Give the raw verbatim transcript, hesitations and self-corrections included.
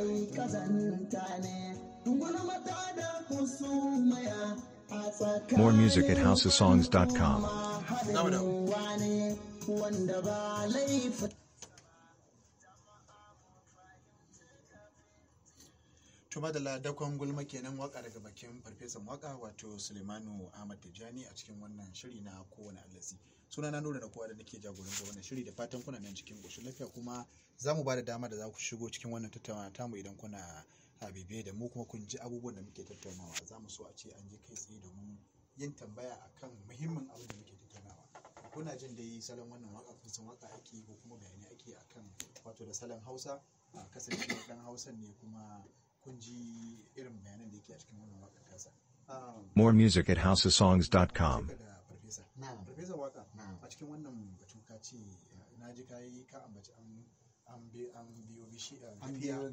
ai kazanta ne gulmata da kusumaya a tsakanin More music at house of songs dot com. wane wanda ba laifin. Tuma da ladakon gulma kenan waka daga bakin farfesan waka wato Sulemanu Ahmad Tijjani a cikin wannan shiri na kowane allasi. Suna na nura da kowa da nake jagoranta wannan shiri da fatan kuna nan cikin ƙoshin lafiya, kuma za mu ba da dama da za ku shigo cikin wannan tattaunawa tamu idan kuna habibe da mu kuma kun ji abubuwan da muke tattaunawa. Za mu so a ce an je kai tsaye domin yin tambaya akan muhimmin abin da muke tattaunawa. Kuna jin dai salon wannan waka kun san waka ake ko kuma bayani ake akan wato da salon Hausa, a kasance dan Hausan ne kuma kun ji irin bayanan da yake a cikin wannan wakar kasa. More music at house of songs dot com. Farfesa waka a cikin wannan batu ka ce na ji kayi ka ambaci an biyo bishi